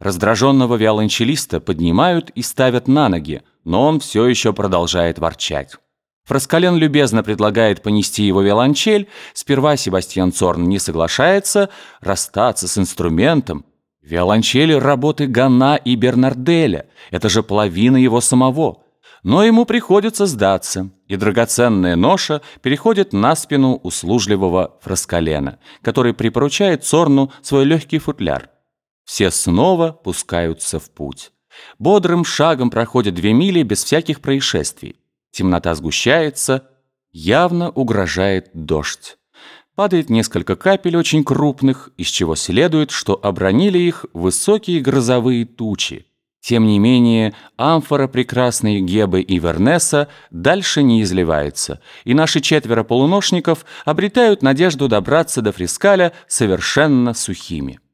Раздраженного виолончелиста поднимают и ставят на ноги, но он все еще продолжает ворчать. Фраскален любезно предлагает понести его виолончель. Сперва Себастьян Цорн не соглашается расстаться с инструментом. Виолончели работы Ганна и Бернарделя, это же половина его самого. Но ему приходится сдаться, и драгоценная ноша переходит на спину услужливого Фраскалена, который припоручает Цорну свой легкий футляр. Все снова пускаются в путь. Бодрым шагом проходят 2 мили без всяких происшествий. Темнота сгущается, явно угрожает дождь. Падает несколько капель очень крупных, из чего следует, что обронили их высокие грозовые тучи. Тем не менее, амфора прекрасной Гебы и Вернеса дальше не изливается, и наши 4 полуношников обретают надежду добраться до Фрискаля совершенно сухими.